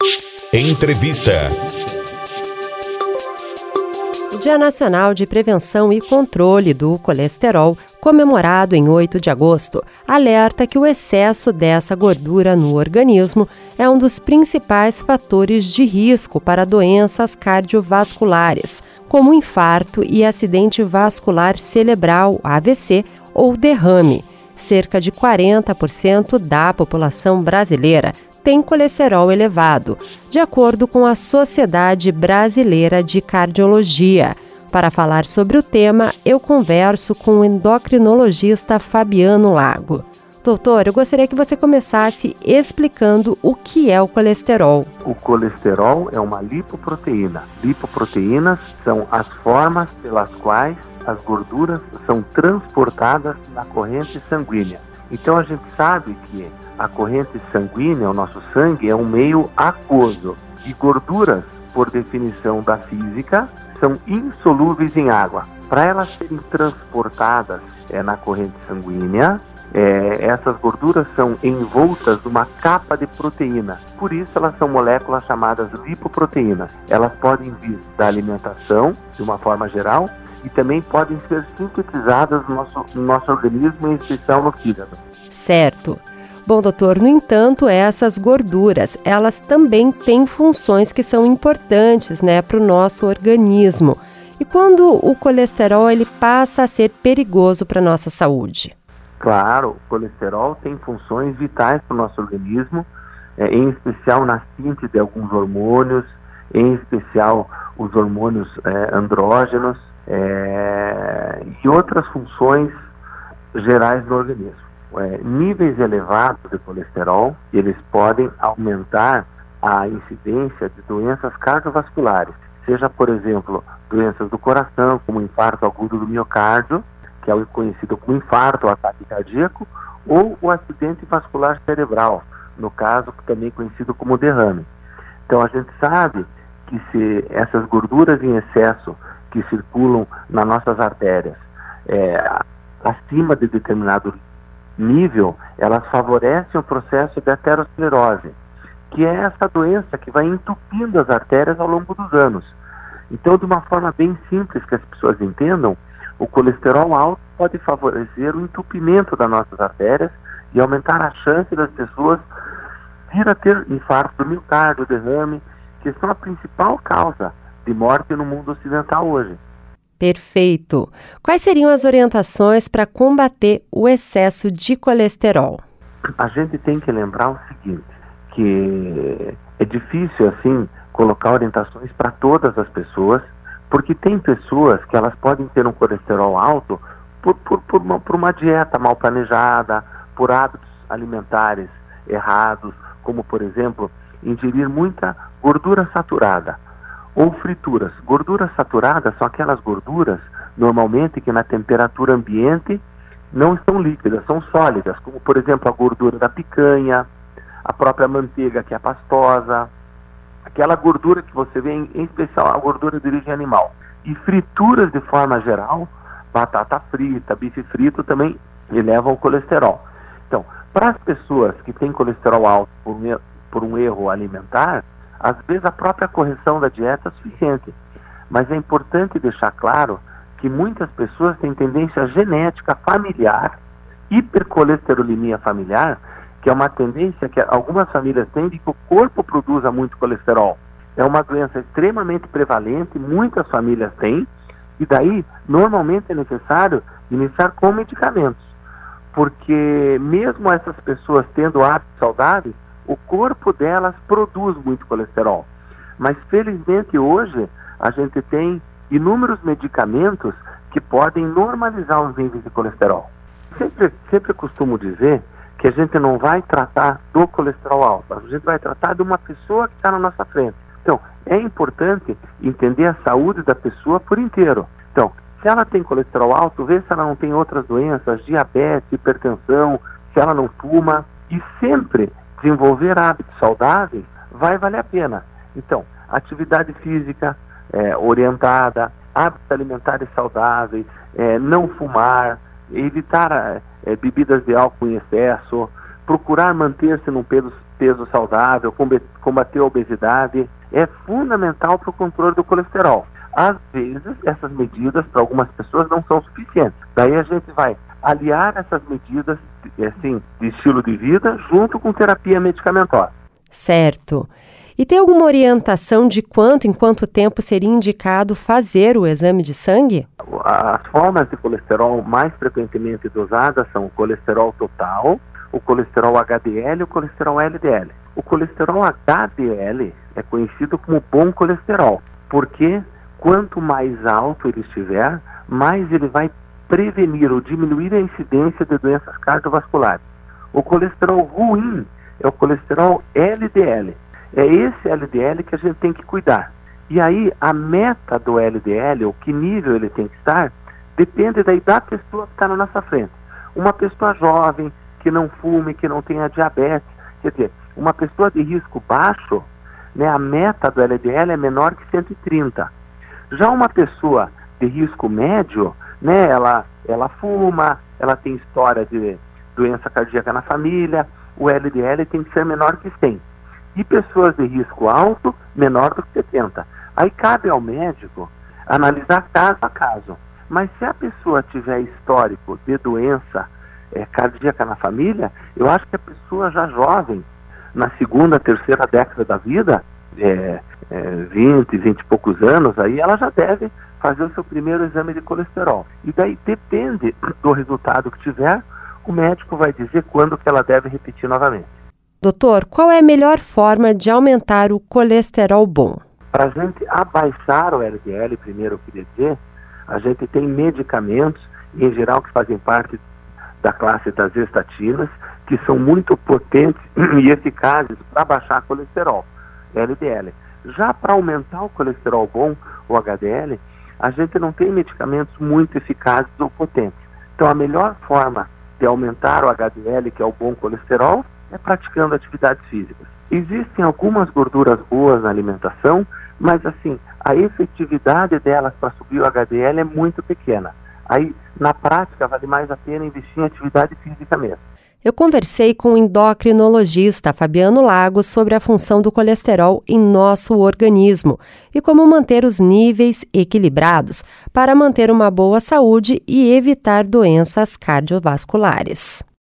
Entrevista. O Dia Nacional de Prevenção e Controle do Colesterol, comemorado em 8 de agosto, alerta que o excesso dessa gordura no organismo é um dos principais fatores de risco para doenças cardiovasculares, como infarto e acidente vascular cerebral, AVC, ou derrame. Cerca de 40% da população brasileira tem colesterol elevado, de acordo com a Sociedade Brasileira de Cardiologia. Para falar sobre o tema, eu converso com o endocrinologista Fabiano Lago. Doutor, eu gostaria que você começasse explicando o que é o colesterol. O colesterol é uma lipoproteína. Lipoproteínas são as formas pelas quais as gorduras são transportadas na corrente sanguínea. Então a gente sabe que a corrente sanguínea, o nosso sangue, é um meio aquoso. E gorduras, por definição da física, são insolúveis em água. Para elas serem transportadas na corrente sanguínea, essas gorduras são envoltas numa capa de proteína. Por isso elas são moléculas chamadas lipoproteínas. Elas podem vir da alimentação, de uma forma geral, e também podem ser sintetizadas no nosso organismo, em especial no fígado. Certo. Bom, doutor, no entanto, essas gorduras, elas também têm funções que são importantes, para o nosso organismo. E quando o colesterol ele passa a ser perigoso para a nossa saúde? Claro, o colesterol tem funções vitais para o nosso organismo, em especial na síntese de alguns hormônios, em especial os hormônios andrógenos e outras funções gerais no organismo. Níveis elevados de colesterol, eles podem aumentar a incidência de doenças cardiovasculares, seja, por exemplo, doenças do coração, como infarto agudo do miocárdio, que é o conhecido como infarto ou ataque cardíaco, ou o acidente vascular cerebral, no caso também conhecido como derrame. Então a gente sabe que se essas gorduras em excesso que circulam nas nossas artérias, acima de determinado nível, elas favorecem o processo de aterosclerose, que é essa doença que vai entupindo as artérias ao longo dos anos. Então, de uma forma bem simples que as pessoas entendam, o colesterol alto pode favorecer o entupimento das nossas artérias e aumentar a chance das pessoas vir a ter infarto do miocárdio, derrame, que são a principal causa de morte no mundo ocidental hoje. Perfeito. Quais seriam as orientações para combater o excesso de colesterol? A gente tem que lembrar o seguinte, que é difícil, assim, colocar orientações para todas as pessoas, porque tem pessoas que elas podem ter um colesterol alto por uma dieta mal planejada, por hábitos alimentares errados, como, por exemplo, ingerir muita gordura saturada ou frituras. Gorduras saturadas são aquelas gorduras, normalmente, que na temperatura ambiente não estão líquidas, são sólidas, como, por exemplo, a gordura da picanha, a própria manteiga, que é pastosa, aquela gordura que você vê, em especial a gordura de origem animal. E frituras, de forma geral, batata frita, bife frito, também elevam o colesterol. Então, para as pessoas que têm colesterol alto por um erro alimentar, às vezes a própria correção da dieta é suficiente. Mas é importante deixar claro que muitas pessoas têm tendência genética familiar, hipercolesterolemia familiar, que é uma tendência que algumas famílias têm de que o corpo produza muito colesterol. É uma doença extremamente prevalente, muitas famílias têm, e daí, normalmente é necessário iniciar com medicamentos, porque mesmo essas pessoas tendo hábitos saudáveis, o corpo delas produz muito colesterol. Mas, felizmente, hoje, a gente tem inúmeros medicamentos que podem normalizar os níveis de colesterol. Sempre costumo dizer que a gente não vai tratar do colesterol alto, a gente vai tratar de uma pessoa que está na nossa frente. Então, é importante entender a saúde da pessoa por inteiro. Então, se ela tem colesterol alto, vê se ela não tem outras doenças, diabetes, hipertensão, se ela não fuma, e sempre desenvolver hábitos saudáveis vai valer a pena. Então, atividade física orientada, hábitos alimentares saudáveis, não fumar, evitar bebidas de álcool em excesso, procurar manter-se num peso saudável, combater a obesidade, é fundamental para o controle do colesterol. Às vezes, essas medidas, para algumas pessoas, não são suficientes. Daí a gente vai aliar essas medidas assim, de estilo de vida junto com terapia medicamentosa. Certo. E tem alguma orientação de em quanto tempo seria indicado fazer o exame de sangue? As formas de colesterol mais frequentemente dosadas são o colesterol total, o colesterol HDL e o colesterol LDL. O colesterol HDL é conhecido como bom colesterol, porque quanto mais alto ele estiver, mais ele vai prevenir ou diminuir a incidência de doenças cardiovasculares. O colesterol ruim é o colesterol LDL. É esse LDL que a gente tem que cuidar. E aí, a meta do LDL, ou que nível ele tem que estar, depende daí da pessoa que está na nossa frente. Uma pessoa jovem, que não fume, que não tenha diabetes, quer dizer, uma pessoa de risco baixo, né, a meta do LDL é menor que 130. Já uma pessoa de risco médio, né, ela fuma, ela tem história de doença cardíaca na família, o LDL tem que ser menor que 100. E pessoas de risco alto, menor do que 70. Aí cabe ao médico analisar caso a caso. Mas se a pessoa tiver histórico de doença cardíaca na família, eu acho que a pessoa já jovem, na segunda, terceira década da vida, 20 e poucos anos, aí ela já deve fazer o seu primeiro exame de colesterol. E daí depende do resultado que tiver, o médico vai dizer quando que ela deve repetir novamente. Doutor, qual é a melhor forma de aumentar o colesterol bom? Para a gente abaixar o LDL, primeiro eu queria dizer, a gente tem medicamentos, em geral, que fazem parte da classe das estatinas, que são muito potentes e eficazes para baixar colesterol, LDL. Já para aumentar o colesterol bom, o HDL, a gente não tem medicamentos muito eficazes ou potentes. Então a melhor forma de aumentar o HDL, que é o bom colesterol, é praticando atividades físicas. Existem algumas gorduras boas na alimentação, mas assim, a efetividade delas para subir o HDL é muito pequena. Aí, na prática, vale mais a pena investir em atividade física mesmo. Eu conversei com o endocrinologista Fabiano Lagos sobre a função do colesterol em nosso organismo e como manter os níveis equilibrados para manter uma boa saúde e evitar doenças cardiovasculares.